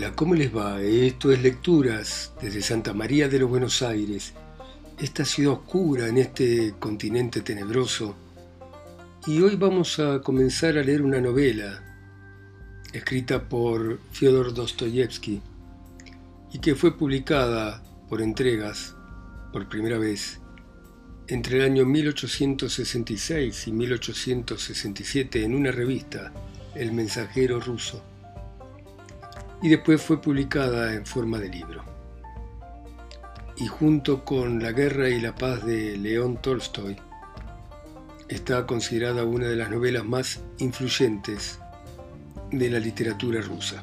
Hola, ¿cómo les va? Esto es Lecturas desde Santa María de los Buenos Aires, esta ciudad oscura en este continente tenebroso. Y hoy vamos a comenzar a leer una novela escrita por Fyodor Dostoyevsky y que fue publicada por entregas por primera vez entre el año 1866 y 1867 en una revista, El Mensajero Ruso, y después fue publicada en forma de libro. Y junto con La Guerra y la Paz de León Tolstoy, está considerada una de las novelas más influyentes de la literatura rusa.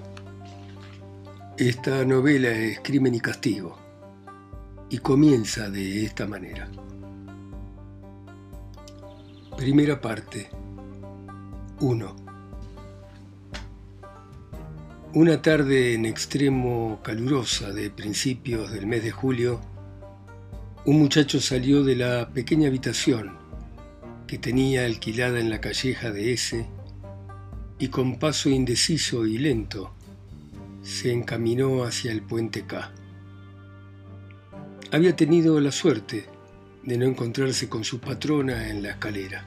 Esta novela es Crimen y Castigo, y comienza de esta manera. Primera parte. 1. Una tarde en extremo calurosa de principios del mes de julio, un muchacho salió de la pequeña habitación que tenía alquilada en la calleja de S y con paso indeciso y lento se encaminó hacia el puente K. Había tenido la suerte de no encontrarse con su patrona en la escalera.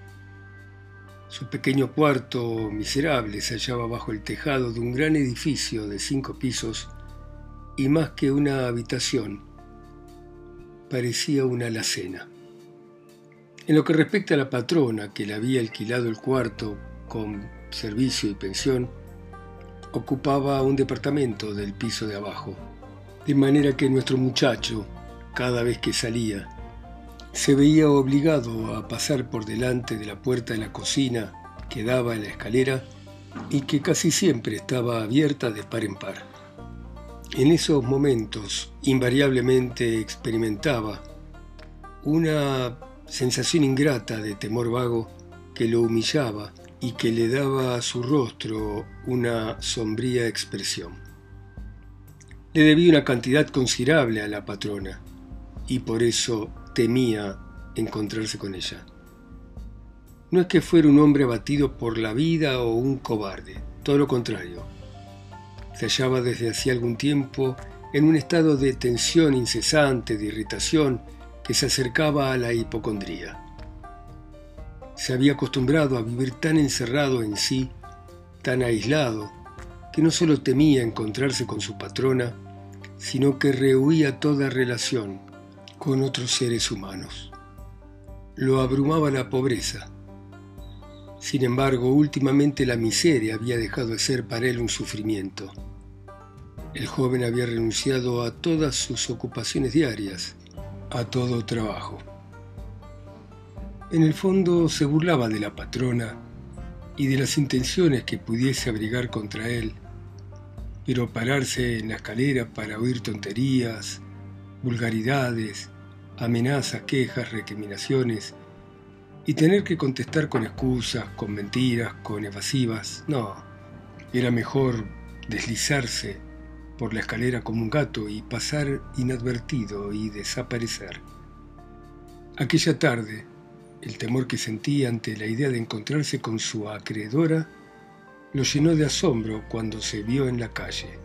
Su pequeño cuarto miserable se hallaba bajo el tejado de un gran edificio de 5 pisos y más que una habitación, parecía una alacena. En lo que respecta a la patrona que le había alquilado el cuarto con servicio y pensión, ocupaba un departamento del piso de abajo, de manera que nuestro muchacho, cada vez que salía, se veía obligado a pasar por delante de la puerta de la cocina que daba a la escalera y que casi siempre estaba abierta de par en par. En esos momentos, invariablemente experimentaba una sensación ingrata de temor vago que lo humillaba y que le daba a su rostro una sombría expresión. Le debía una cantidad considerable a la patrona y por eso temía encontrarse con ella. No es que fuera un hombre abatido por la vida o un cobarde, todo lo contrario. Se hallaba desde hacía algún tiempo en un estado de tensión incesante, de irritación, que se acercaba a la hipocondría. Se había acostumbrado a vivir tan encerrado en sí, tan aislado, que no solo temía encontrarse con su patrona, sino que rehuía toda relación con otros seres humanos. Lo abrumaba la pobreza. Sin embargo, últimamente la miseria había dejado de ser para él un sufrimiento. El joven había renunciado a todas sus ocupaciones diarias, a todo trabajo. En el fondo se burlaba de la patrona y de las intenciones que pudiese abrigar contra él, pero pararse en la escalera para oír tonterías, vulgaridades, amenazas, quejas, recriminaciones, y tener que contestar con excusas, con mentiras, con evasivas, no. Era mejor deslizarse por la escalera como un gato y pasar inadvertido y desaparecer. Aquella tarde, el temor que sentía ante la idea de encontrarse con su acreedora lo llenó de asombro cuando se vio en la calle.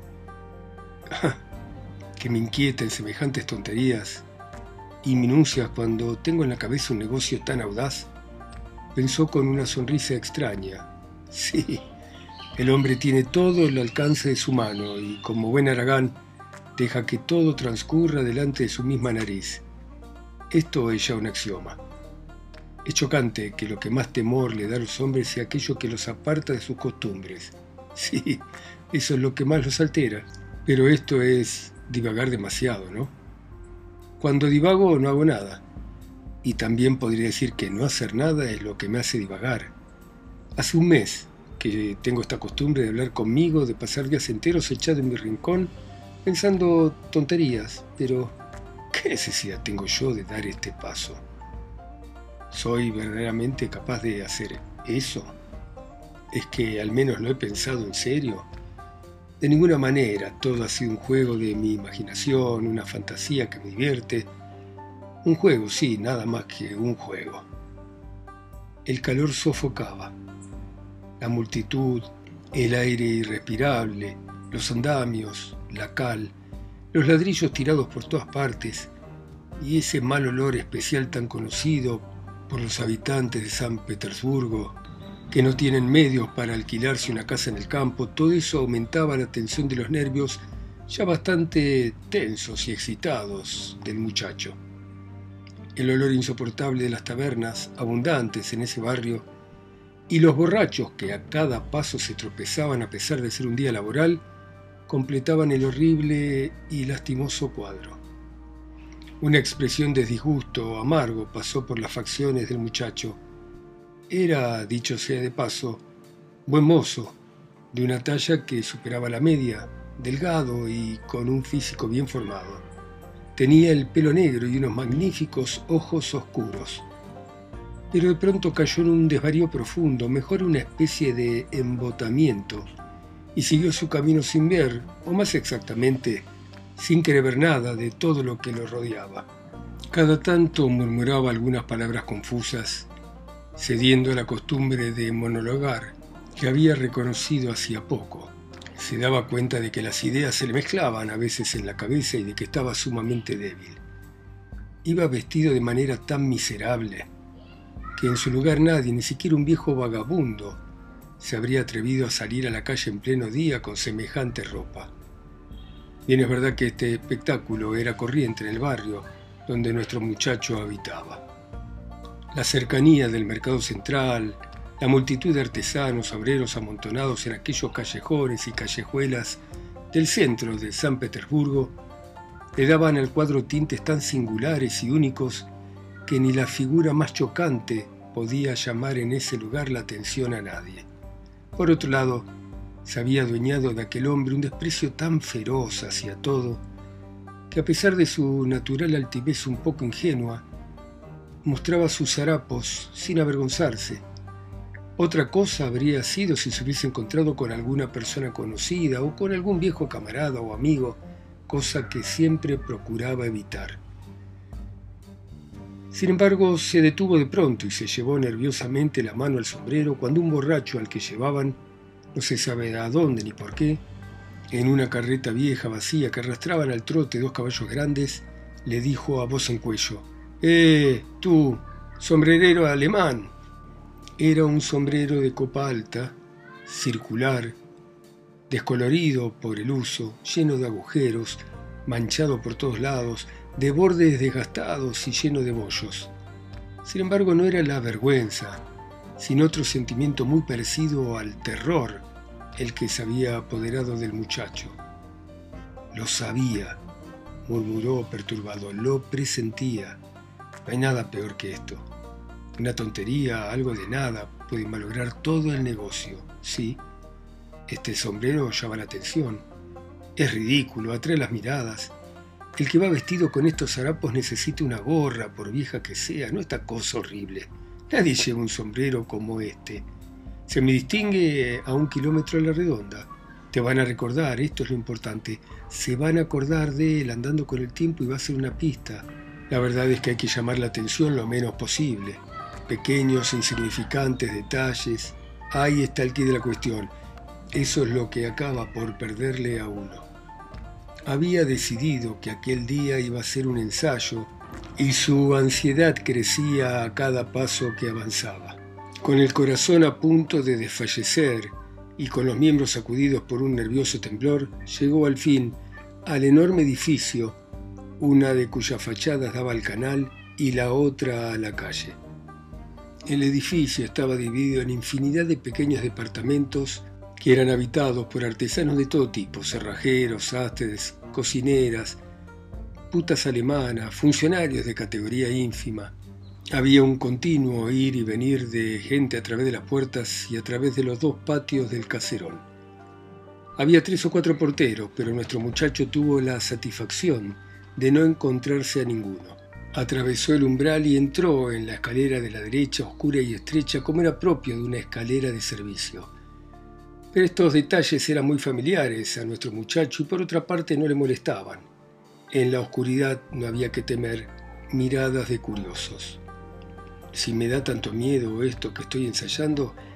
Que me inquieten semejantes tonterías y minucias cuando tengo en la cabeza un negocio tan audaz, pensó con una sonrisa extraña. Sí, el hombre tiene todo el alcance de su mano y, como buen haragán, deja que todo transcurra delante de su misma nariz. Esto es ya un axioma. Es chocante que lo que más temor le da a los hombres sea aquello que los aparta de sus costumbres. Sí, eso es lo que más los altera, pero esto es divagar demasiado, ¿no? Cuando divago no hago nada, y también podría decir que no hacer nada es lo que me hace divagar. Hace un mes que tengo esta costumbre de hablar conmigo, de pasar días enteros echado en mi rincón, pensando tonterías, pero ¿qué necesidad tengo yo de dar este paso? ¿Soy verdaderamente capaz de hacer eso? ¿Es que al menos lo he pensado en serio? De ninguna manera, todo ha sido un juego de mi imaginación, una fantasía que me divierte. Un juego, sí, nada más que un juego. El calor sofocaba. La multitud, el aire irrespirable, los andamios, la cal, los ladrillos tirados por todas partes y ese mal olor especial tan conocido por los habitantes de San Petersburgo, que no tienen medios para alquilarse una casa en el campo, todo eso aumentaba la tensión de los nervios ya bastante tensos y excitados del muchacho. El olor insoportable de las tabernas, abundantes en ese barrio, y los borrachos que a cada paso se tropezaban a pesar de ser un día laboral, completaban el horrible y lastimoso cuadro. Una expresión de disgusto amargo pasó por las facciones del muchacho. Era, dicho sea de paso, buen mozo, de una talla que superaba la media, delgado y con un físico bien formado. Tenía el pelo negro y unos magníficos ojos oscuros. Pero de pronto cayó en un desvarío profundo, mejor una especie de embotamiento, y siguió su camino sin ver, o más exactamente, sin querer ver nada de todo lo que lo rodeaba. Cada tanto murmuraba algunas palabras confusas, cediendo a la costumbre de monologar que había reconocido hacía poco. Se daba cuenta de que las ideas se le mezclaban a veces en la cabeza y de que estaba sumamente débil. Iba vestido de manera tan miserable que en su lugar nadie, ni siquiera un viejo vagabundo, se habría atrevido a salir a la calle en pleno día con semejante ropa. Bien es verdad que este espectáculo era corriente en el barrio donde nuestro muchacho habitaba. La cercanía del mercado central, la multitud de artesanos, obreros amontonados en aquellos callejones y callejuelas del centro de San Petersburgo, le daban al cuadro tintes tan singulares y únicos que ni la figura más chocante podía llamar en ese lugar la atención a nadie. Por otro lado, se había adueñado de aquel hombre un desprecio tan feroz hacia todo, que a pesar de su natural altivez un poco ingenua, mostraba sus harapos sin avergonzarse. Otra cosa habría sido si se hubiese encontrado con alguna persona conocida o con algún viejo camarada o amigo, cosa que siempre procuraba evitar. Sin embargo, se detuvo de pronto y se llevó nerviosamente la mano al sombrero cuando un borracho al que llevaban, no se sabe a dónde ni por qué, en una carreta vieja vacía que arrastraban al trote dos caballos grandes, le dijo a voz en cuello: tú, sombrerero alemán. Era un sombrero de copa alta, circular, descolorido por el uso, lleno de agujeros, manchado por todos lados, de bordes desgastados y lleno de bollos. Sin embargo, no era la vergüenza, sino otro sentimiento muy parecido al terror el que se había apoderado del muchacho. Lo sabía, murmuró perturbado, lo presentía. No hay nada peor que esto. Una tontería, algo de nada, puede malograr todo el negocio. Sí, este sombrero llama la atención. Es ridículo, atrae las miradas. El que va vestido con estos harapos necesita una gorra, por vieja que sea, no esta cosa horrible. Nadie lleva un sombrero como este. Se me distingue a 1 kilómetro a la redonda. Te van a recordar, esto es lo importante, se van a acordar de él andando con el tiempo y va a ser una pista. La verdad es que hay que llamar la atención lo menos posible. Pequeños, insignificantes detalles. Ahí está el quid de la cuestión. Eso es lo que acaba por perderle a uno. Había decidido que aquel día iba a ser un ensayo y su ansiedad crecía a cada paso que avanzaba. Con el corazón a punto de desfallecer y con los miembros sacudidos por un nervioso temblor, llegó al fin al enorme edificio, una de cuyas fachadas daba al canal y la otra a la calle. El edificio estaba dividido en infinidad de pequeños departamentos que eran habitados por artesanos de todo tipo, cerrajeros, sastres, cocineras, putas alemanas, funcionarios de categoría ínfima. Había un continuo ir y venir de gente a través de las puertas y a través de los 2 patios del caserón. Había 3 o 4 porteros, pero nuestro muchacho tuvo la satisfacción de no encontrarse a ninguno. Atravesó el umbral y entró en la escalera de la derecha, oscura y estrecha, como era propio de una escalera de servicio. Pero estos detalles eran muy familiares a nuestro muchacho y por otra parte no le molestaban. En la oscuridad no había que temer miradas de curiosos. Si me da tanto miedo esto que estoy ensayando,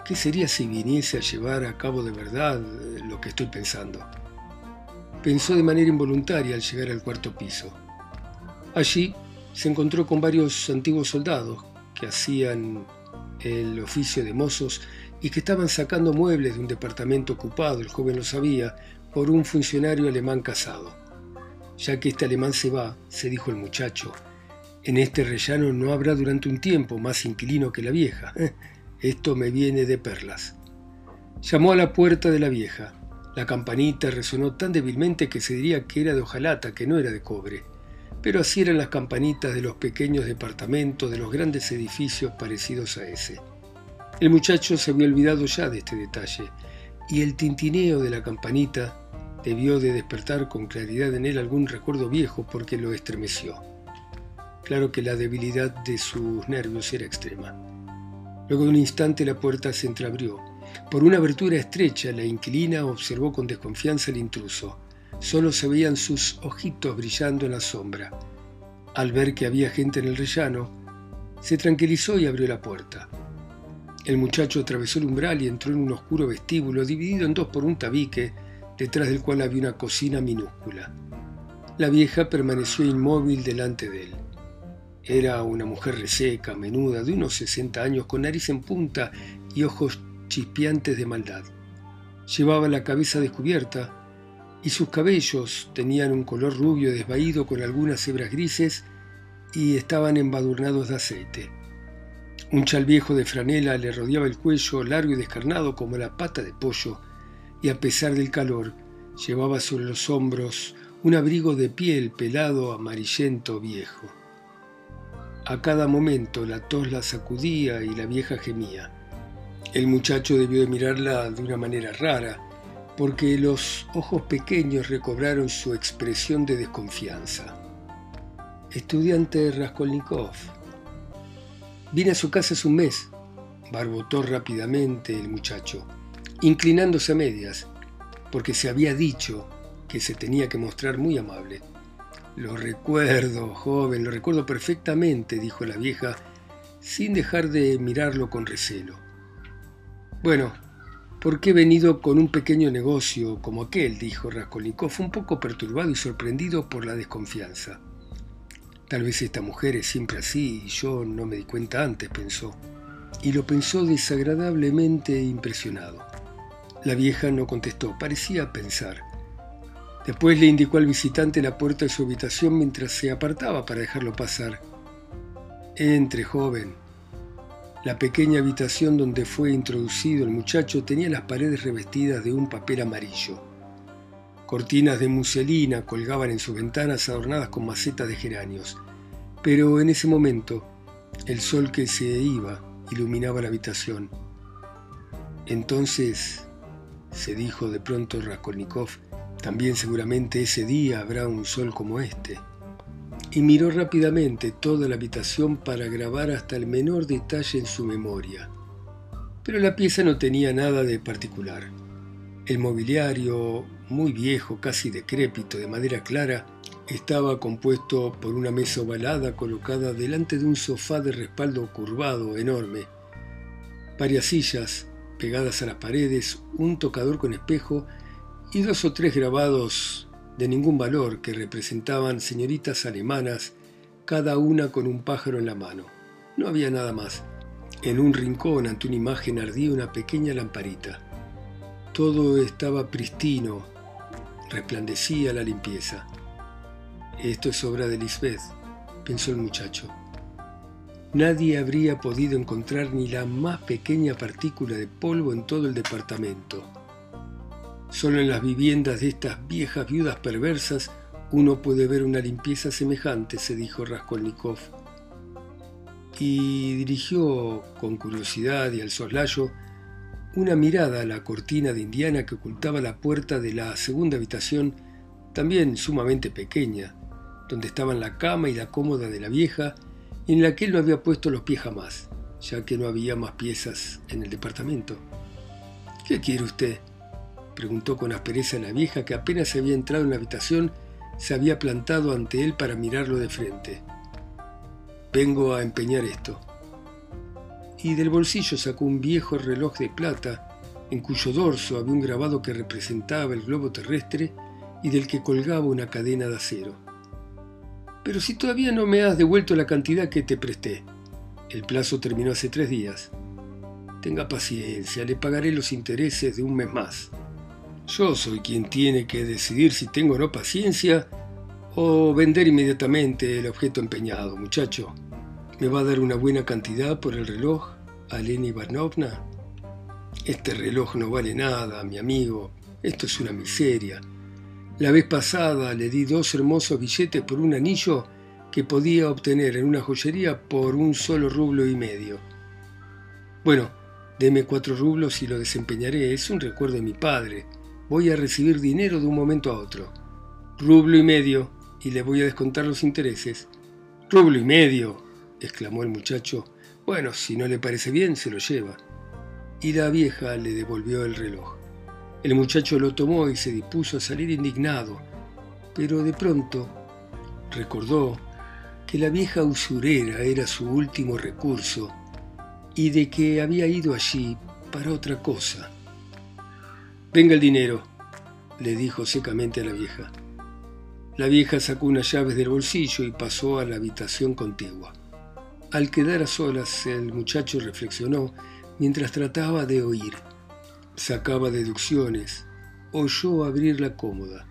¿Qué sería si viniese a llevar a cabo de verdad lo que estoy pensando? Pensó de manera involuntaria al llegar al cuarto piso. Allí se encontró con varios antiguos soldados que hacían el oficio de mozos y que estaban sacando muebles de un departamento ocupado, el joven lo sabía, por un funcionario alemán casado. Ya que este alemán se va, se dijo el muchacho, en este rellano no habrá durante un tiempo más inquilino que la vieja. Esto me viene de perlas. Llamó a la puerta de la vieja. La campanita resonó tan débilmente que se diría que era de hojalata, que no era de cobre. Pero así eran las campanitas de los pequeños departamentos, de los grandes edificios parecidos a ese. El muchacho se había olvidado ya de este detalle, y el tintineo de la campanita debió de despertar con claridad en él algún recuerdo viejo porque lo estremeció. Claro que la debilidad de sus nervios era extrema. Luego de un instante la puerta se entreabrió. Por una abertura estrecha la inquilina observó con desconfianza al intruso. Solo se veían sus ojitos brillando en la sombra. Al ver que había gente en el rellano, se tranquilizó y abrió la puerta. El muchacho atravesó el umbral y entró en un oscuro vestíbulo dividido en dos por un tabique, detrás del cual había una cocina minúscula. La vieja permaneció inmóvil delante de él. Era una mujer reseca, menuda, de unos 60 años, con nariz en punta y ojos chispeantes de maldad. Llevaba la cabeza descubierta y sus cabellos tenían un color rubio desvaído con algunas hebras grises y estaban embadurnados de aceite. Un chal viejo de franela le rodeaba el cuello, largo y descarnado como la pata de pollo, y a pesar del calor llevaba sobre los hombros un abrigo de piel pelado amarillento viejo. A cada momento la tos la sacudía y la vieja gemía. El muchacho debió de mirarla de una manera rara, porque los ojos pequeños recobraron su expresión de desconfianza. «Estudiante Raskolnikov». «Vine a su casa hace un mes», barbotó rápidamente el muchacho, inclinándose a medias, porque se había dicho que se tenía que mostrar muy amable. «Lo recuerdo, joven, lo recuerdo perfectamente», dijo la vieja, sin dejar de mirarlo con recelo. «Bueno, porque he venido con un pequeño negocio como aquel», dijo Raskolnikov, un poco perturbado y sorprendido por la desconfianza. «Tal vez esta mujer es siempre así y yo no me di cuenta antes», pensó, y lo pensó desagradablemente impresionado. La vieja no contestó, parecía pensar. Después le indicó al visitante la puerta de su habitación mientras se apartaba para dejarlo pasar. «Entre, joven». La pequeña habitación donde fue introducido el muchacho tenía las paredes revestidas de un papel amarillo. Cortinas de muselina colgaban en sus ventanas adornadas con macetas de geranios. Pero en ese momento, el sol que se iba iluminaba la habitación. «Entonces», se dijo de pronto Raskolnikov, «también seguramente ese día habrá un sol como este». Y miró rápidamente toda la habitación para grabar hasta el menor detalle en su memoria. Pero la pieza no tenía nada de particular. El mobiliario, muy viejo, casi decrépito, de madera clara, estaba compuesto por una mesa ovalada colocada delante de un sofá de respaldo curvado enorme, varias sillas pegadas a las paredes, un tocador con espejo y 2 o 3 grabados de ningún valor que representaban señoritas alemanas, cada una con un pájaro en la mano. No había nada más. En un rincón, ante una imagen, ardía una pequeña lamparita. Todo estaba pristino, resplandecía la limpieza. «Esto es obra de Lisbeth», pensó el muchacho. Nadie habría podido encontrar ni la más pequeña partícula de polvo en todo el departamento. Solo en las viviendas de estas viejas viudas perversas uno puede ver una limpieza semejante, se dijo Raskolnikov. Y dirigió con curiosidad y al soslayo una mirada a la cortina de indiana que ocultaba la puerta de la segunda habitación, también sumamente pequeña, donde estaban la cama y la cómoda de la vieja, en la que él no había puesto los pies jamás, ya que no había más piezas en el departamento. «¿Qué quiere usted?», preguntó con aspereza la vieja, que apenas había entrado en la habitación se había plantado ante él para mirarlo de frente. «Vengo a empeñar esto». y del bolsillo sacó un viejo reloj de plata en cuyo dorso había un grabado que representaba el globo terrestre y del que colgaba una cadena de acero. «Pero si todavía no me has devuelto la cantidad que te presté. El plazo terminó hace 3 días. Tenga paciencia, le pagaré los intereses de un mes más. Yo soy quien tiene que decidir si tengo o no paciencia o vender inmediatamente el objeto empeñado, muchacho. ¿Me va a dar una buena cantidad por el reloj, Alena Ivanovna?» «Este reloj no vale nada, mi amigo. Esto es una miseria. La vez pasada le di 2 hermosos billetes por un anillo que podía obtener en una joyería por 1 solo rublo y medio. Bueno, deme 4 rublos y lo desempeñaré. Es un recuerdo de mi padre. Voy a recibir dinero de un momento a otro. 1,5 rublos y le voy a descontar los intereses». «1,5 rublos», exclamó el muchacho. «Bueno, si no le parece bien, se lo lleva». Y la vieja le devolvió el reloj. El muchacho lo tomó y se dispuso a salir indignado, pero de pronto recordó que la vieja usurera era su último recurso y de que había ido allí para otra cosa. «Venga el dinero», le dijo secamente a la vieja. La vieja sacó unas llaves del bolsillo y pasó a la habitación contigua. Al quedar a solas, el muchacho reflexionó mientras trataba de oír. Sacaba deducciones. Oyó abrir la cómoda.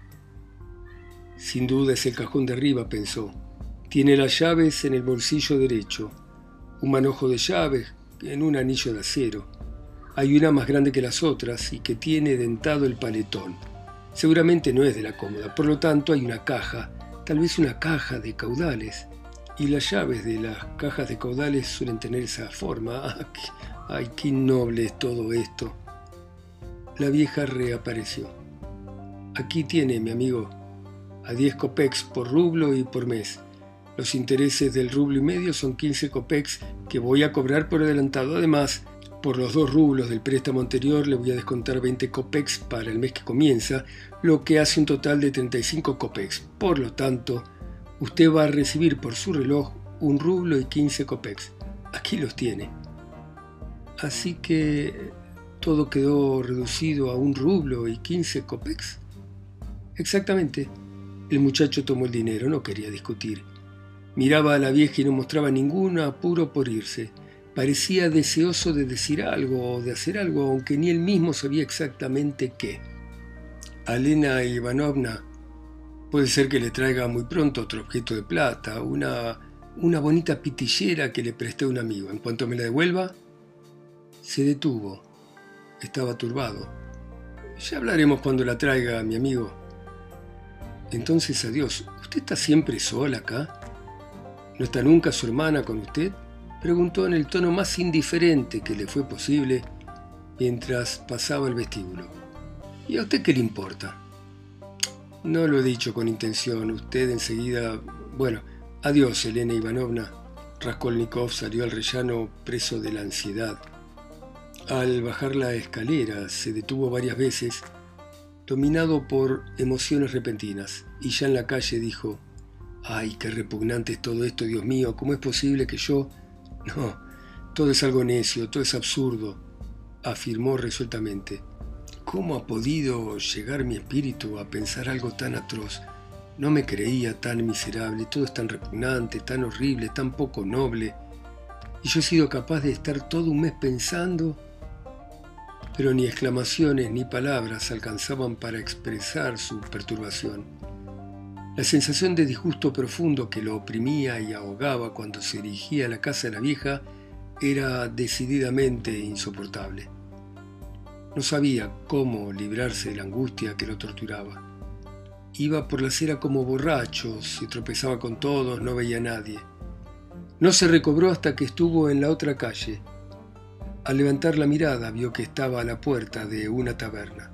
«Sin duda es el cajón de arriba», pensó. «Tiene las llaves en el bolsillo derecho, un manojo de llaves en un anillo de acero. Hay una más grande que las otras y que tiene dentado el paletón. Seguramente no es de la cómoda, por lo tanto hay una caja, tal vez una caja de caudales. Y las llaves de las cajas de caudales suelen tener esa forma. ¡Ay, qué noble es todo esto!». La vieja reapareció. «Aquí tiene, mi amigo, a 10 kopecks por rublo y por mes. Los intereses del 1,5 rublos son 15 kopecks que voy a cobrar por adelantado. Además, por los 2 rublos del préstamo anterior le voy a descontar 20 kopecks para el mes que comienza, lo que hace un total de 35 kopecks. Por lo tanto, usted va a recibir por su reloj 1 rublo y 15 kopecks. Aquí los tiene». «Así que todo quedó reducido a 1 rublo y 15 kopecks». «Exactamente». El muchacho tomó el dinero, no quería discutir. Miraba a la vieja y no mostraba ningún apuro por irse. Parecía deseoso de decir algo o de hacer algo, aunque ni él mismo sabía exactamente qué. «Alena Ivanovna, puede ser que le traiga muy pronto otro objeto de plata, una bonita pitillera que le presté a un amigo. En cuanto me la devuelva». Se detuvo. Estaba turbado. «Ya hablaremos cuando la traiga, mi amigo». «Entonces, adiós. ¿Usted está siempre sola acá? ¿No está nunca su hermana con usted?», preguntó en el tono más indiferente que le fue posible mientras pasaba el vestíbulo. «¿Y a usted qué le importa?». «No lo he dicho con intención. Usted enseguida... Bueno, adiós, Elena Ivanovna». Raskolnikov salió al rellano preso de la ansiedad. Al bajar la escalera se detuvo varias veces, dominado por emociones repentinas, y ya en la calle dijo: «Ay, qué repugnante es todo esto, Dios mío, ¿cómo es posible que yo...? No, todo es algo necio, todo es absurdo», afirmó resueltamente. «¿Cómo ha podido llegar mi espíritu a pensar algo tan atroz? No me creía tan miserable, todo es tan repugnante, tan horrible, tan poco noble. Y yo he sido capaz de estar todo un mes pensando...». Pero ni exclamaciones ni palabras alcanzaban para expresar su perturbación. La sensación de disgusto profundo que lo oprimía y ahogaba cuando se dirigía a la casa de la vieja era decididamente insoportable. No sabía cómo librarse de la angustia que lo torturaba. Iba por la acera como borracho, se tropezaba con todos, no veía a nadie. No se recobró hasta que estuvo en la otra calle. Al levantar la mirada vio que estaba a la puerta de una taberna.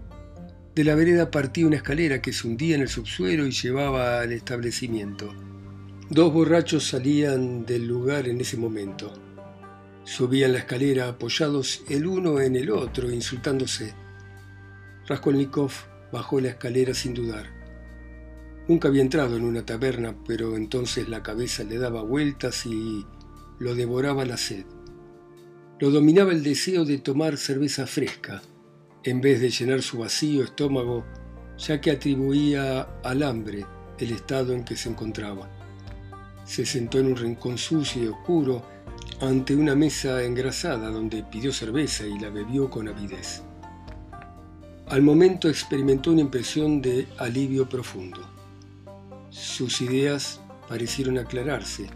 De la vereda partía una escalera que se hundía en el subsuelo y llevaba al establecimiento. 2 borrachos salían del lugar en ese momento. Subían la escalera apoyados el uno en el otro, insultándose. Raskolnikov bajó la escalera sin dudar. Nunca había entrado en una taberna, pero entonces la cabeza le daba vueltas y lo devoraba la sed. Lo dominaba el deseo de tomar cerveza fresca, en vez de llenar su vacío estómago, ya que atribuía al hambre el estado en que se encontraba. Se sentó en un rincón sucio y oscuro ante una mesa engrasada donde pidió cerveza y la bebió con avidez. Al momento experimentó una impresión de alivio profundo. Sus ideas parecieron aclararse.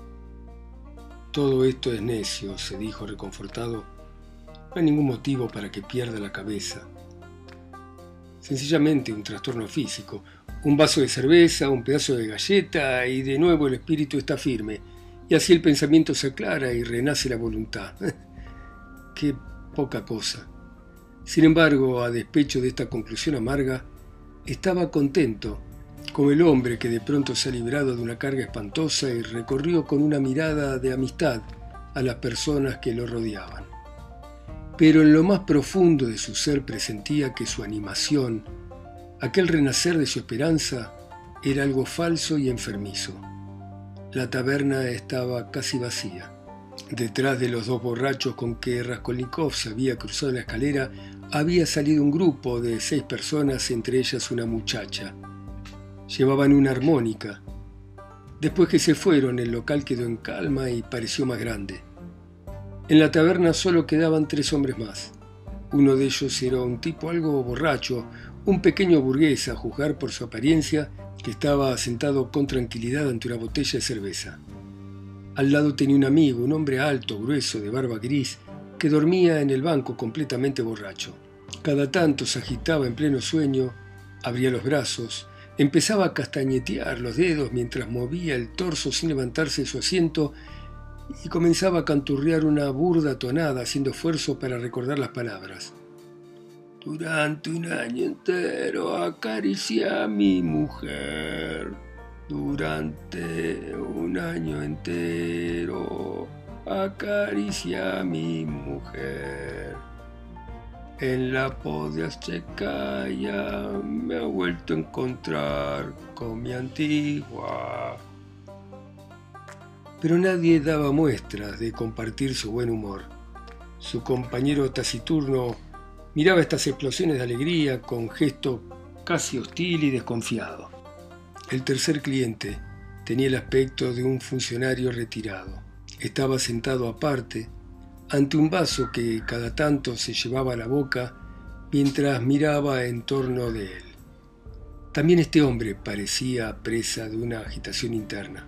Todo esto es necio, se dijo reconfortado. No hay ningún motivo para que pierda la cabeza. Sencillamente un trastorno físico. Un vaso de cerveza, un pedazo de galleta y de nuevo el espíritu está firme. Y así el pensamiento se aclara y renace la voluntad. ¡Qué poca cosa! Sin embargo, a despecho de esta conclusión amarga, estaba contento, como el hombre que de pronto se ha librado de una carga espantosa y recorrió con una mirada de amistad a las personas que lo rodeaban. Pero en lo más profundo de su ser presentía que su animación, aquel renacer de su esperanza, era algo falso y enfermizo. La taberna estaba casi vacía. Detrás de los dos borrachos con que Raskolnikov se había cruzado en la escalera, había salido un grupo de 6 personas, entre ellas una muchacha. Llevaban una armónica. Después que se fueron, el local quedó en calma y pareció más grande. En la taberna solo quedaban 3 hombres más. Uno de ellos era un tipo algo borracho, un pequeño burgués, a juzgar por su apariencia, que estaba sentado con tranquilidad ante una botella de cerveza. Al lado tenía un amigo, un hombre alto, grueso, de barba gris, que dormía en el banco completamente borracho. Cada tanto se agitaba en pleno sueño, abría los brazos, empezaba a castañetear los dedos mientras movía el torso sin levantarse de su asiento y comenzaba a canturrear una burda tonada haciendo esfuerzo para recordar las palabras. Durante un año entero acaricié a mi mujer. Durante un año entero acaricié a mi mujer. En la Podriaschekaya me ha vuelto a encontrar con mi antigua. Pero nadie daba muestras de compartir su buen humor. Su compañero taciturno miraba estas explosiones de alegría con gesto casi hostil y desconfiado. El tercer cliente tenía el aspecto de un funcionario retirado. Estaba sentado aparte, ante un vaso que cada tanto se llevaba a la boca mientras miraba en torno de él. También este hombre parecía presa de una agitación interna.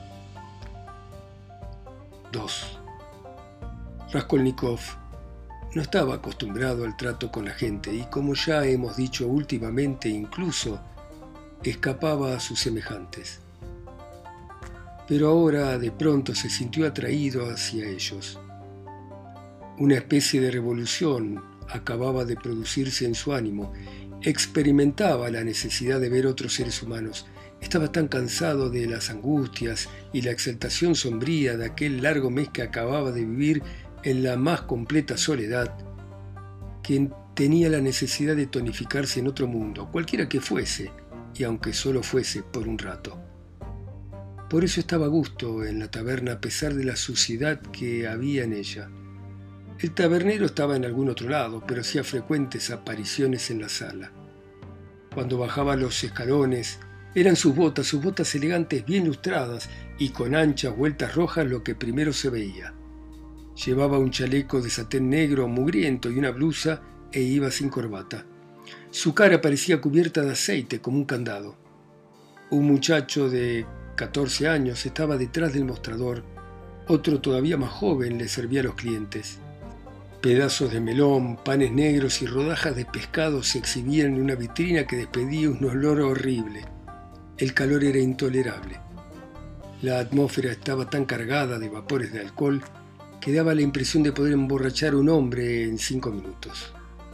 2. Raskolnikov no estaba acostumbrado al trato con la gente y, como ya hemos dicho últimamente, incluso escapaba a sus semejantes. Pero ahora de pronto se sintió atraído hacia ellos. Una especie de revolución acababa de producirse en su ánimo. Experimentaba la necesidad de ver otros seres humanos. Estaba tan cansado de las angustias y la exaltación sombría de aquel largo mes que acababa de vivir en la más completa soledad, que tenía la necesidad de tonificarse en otro mundo, cualquiera que fuese, y aunque solo fuese por un rato. Por eso estaba a gusto en la taberna a pesar de la suciedad que había en ella. El tabernero estaba en algún otro lado, pero hacía frecuentes apariciones en la sala. Cuando bajaba los escalones, eran sus botas elegantes bien lustradas y con anchas vueltas rojas lo que primero se veía. Llevaba un chaleco de satén negro mugriento y una blusa e iba sin corbata. Su cara parecía cubierta de aceite como un candado. Un muchacho de 14 años estaba detrás del mostrador. Otro todavía más joven le servía a los clientes. Pedazos de melón, panes negros y rodajas de pescado se exhibían en una vitrina que despedía un olor horrible. El calor era intolerable. La atmósfera estaba tan cargada de vapores de alcohol que daba la impresión de poder emborrachar a un hombre en 5 minutos.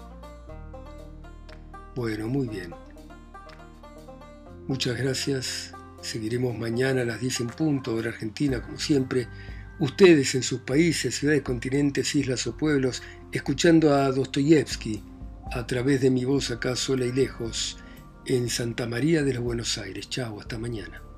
Bueno, muy bien. Muchas gracias. Seguiremos mañana a las 10 en punto, hora argentina, como siempre. Ustedes en sus países, ciudades, continentes, islas o pueblos, escuchando a Dostoyevsky a través de mi voz acá sola y lejos, en Santa María de los Buenos Aires. Chao, hasta mañana.